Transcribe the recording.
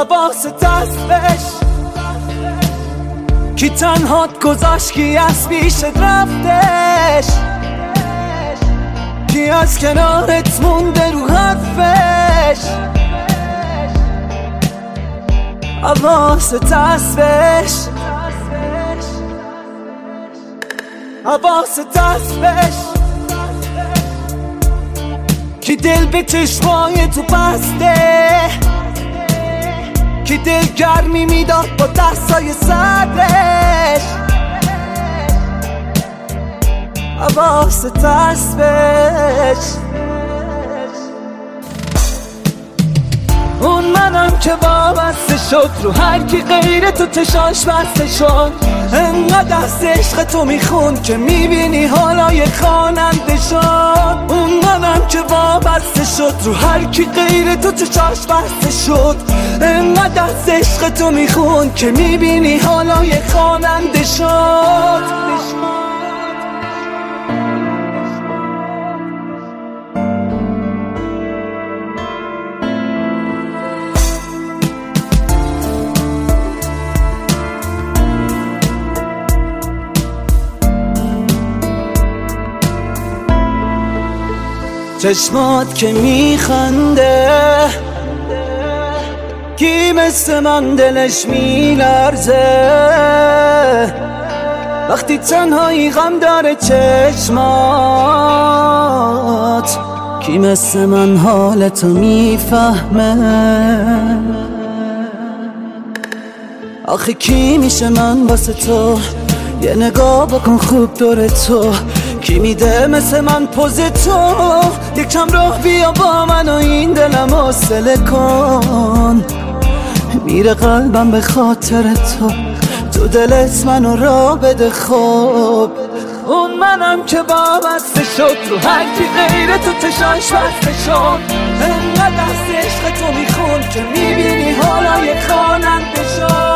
حواست هستش کی تنهات گذاشت کی از پیشت رفتش کی از کنارت مونده رو حرفش حواست هستش حواست هستش کی دل به چشمای تو بسته کی دل گرمی میداد با دستای سردش حواست هستش اون منم که وابسته شد رو هر کی غیر تو چشاش بسته شد انقدر از عشق تو میخون که میبینی حالای خواننده شد اون منم که وابسته شد رو هر کی غیر تو چشاش بسته شد انقدر از عشق تو میخون که میبینی حالای خواننده شد چشمات که میخنده کی مثل من دلش میلرزه وقتی تنهایی غم داره چشمات کی مثل من حالتو میفهمه آخه کی میشه من واسه تو یه نگاه بکن خوب دور تو کی میده مثل من پوز تو یکم راه بیا با من و این دلم حوصله کن میره قلبم به خاطر تو دلت منو را بده خوب اون منم که وابسته شد رو هر کی غیر تو چشاش بسته شد انقدر از عشق تو میخون که میبینی حالای خواننده شد